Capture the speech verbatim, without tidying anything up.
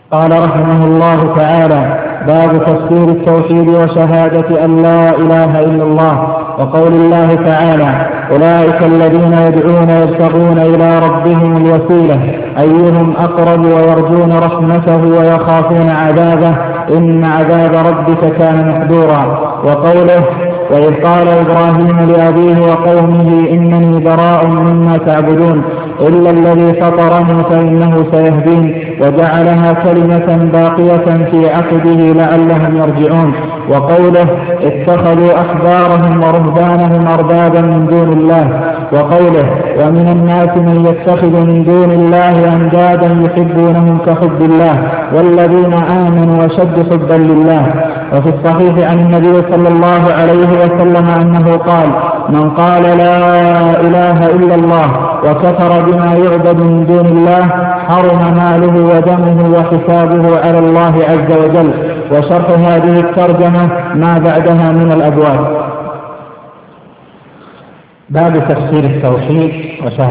قال رحمه الله تعالى: باب تفسير التوحيد وشهادة أن لا إله إلا الله. وقول الله تعالى: أولئك الذين يدعون يبتغون إلى ربهم الوسيلة أيهم أقرب ويرجون رحمته ويخافون عذابه إن عذاب ربك كان محذورا. وقوله: وإذ قال إبراهيم لأبيه وقومه إنني براء مما تعبدون إلا الذي فطرني فإنه سيهدين وجعلها كلمة باقية في عقبه لعلهم يرجعون. وقوله: اتخذوا أحبارهم ورهبانهم أربابا من دون الله. وقوله: ومن الناس من يتخذ من دون الله أندادا يحبونهم كحب الله والذين آمنوا وشد حبا لله. وفي الصحيح عن النبي صلى الله عليه وسلم أنه قال: من قال لا إله إلا الله وكفر بما يعبد من دون الله حرم ماله ودمه وحسابه على الله عز وجل. وشرح هذه الترجمة ما بعدها من الأبواب. باب تفسير التوحيد وشهادة